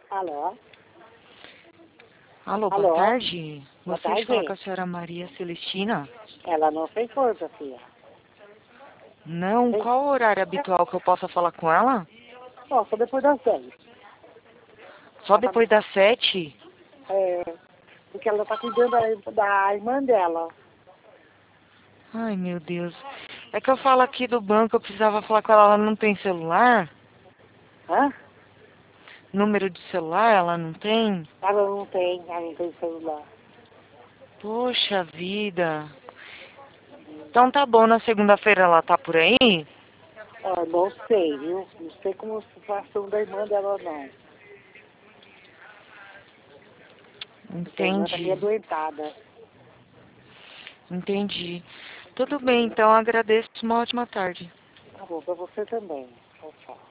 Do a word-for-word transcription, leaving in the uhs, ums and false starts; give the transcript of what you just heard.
Alô? Alô, boa Alô? tarde. Boa Gostaria de tarde. falar com a senhora Maria Celestina. Ela não fez força, filha. Não, Fez... qual o horário habitual que eu possa falar com ela? Ó, só depois das dez. Só depois das sete? É, porque ela tá cuidando da, da irmã dela. Ai, meu Deus. É que eu falo aqui do banco, eu precisava falar com ela, ela não tem celular? Hã? Número de celular ela não tem? Ela não tem, ela não tem celular. Poxa vida. Então tá bom, na segunda-feira ela tá por aí? Ó, não sei, viu? Não sei como a situação da irmã dela, não. Porque a irmã tá meio Entendi, adoentada. entendi. Tudo bem, então agradeço, uma ótima tarde. Tá bom, pra você também. Tchau, tchau.